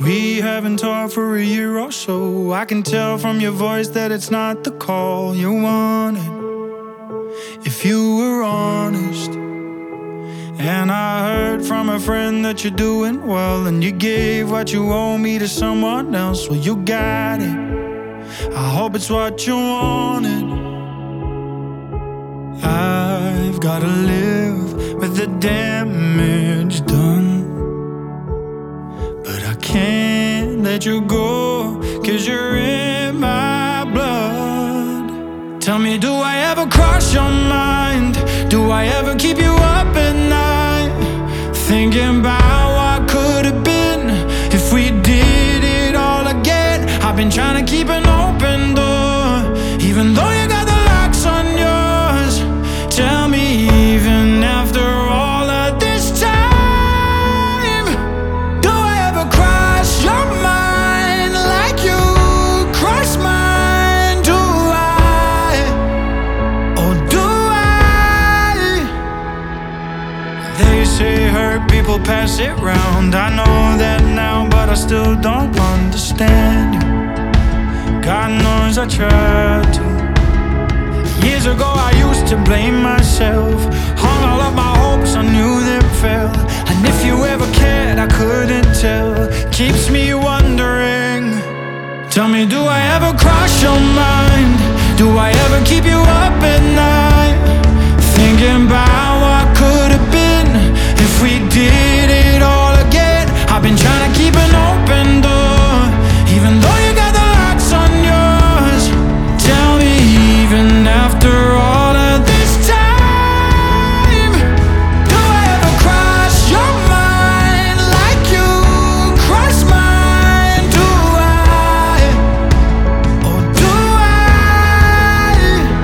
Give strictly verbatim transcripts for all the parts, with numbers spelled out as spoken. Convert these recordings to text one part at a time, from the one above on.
We haven't talked for a year or so. I can tell from your voice that it's not the call you wanted, if you were honest. And I heard from a friend that you're doing well, and you gave what you owe me to someone else. Well, you got it, I hope it's what you wanted. I've gotta live with the damage done, but I can't let you go, 'cause you're in my blood. Tell me, do I ever cross your mind? Do I ever keep you up at night, thinking about what could have been if we did it all again? I've been trying to keep an open door, even though you got the locks on yours. Tell me, even after all of this time, do I ever cross your mind like you cross mine? Do I? Oh, do I? They say hurt people pass it round. I know that now, but I still don't understand you. God knows I tried to. Years ago I used to blame myself, hung all of my hopes on you that fell. And if you ever cared, I couldn't tell. Keeps me wondering. Tell me, do I ever cross your mind? Do I ever keep you up at night, thinking about what could have been if we did it all again? I've been trying to keep an open door, even though you got the locks on yours. Tell me, even after all of this time, do I ever cross your mind like you cross mine? Do I? Oh, do I?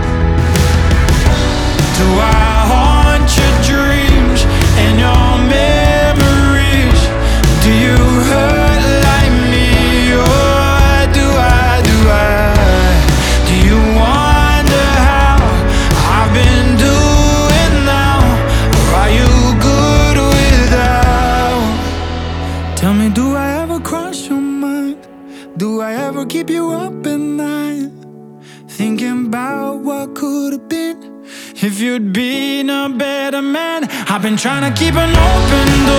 Do I haunt your dreams and your memories? Do you hurt like me, or do I, do I? Do you wonder how I've been doing now, or are you good without? Tell me, do I ever cross your mind? Do I ever keep you up at night, thinking about what could have been if you'd been a better man? I've been trying to keep an open door,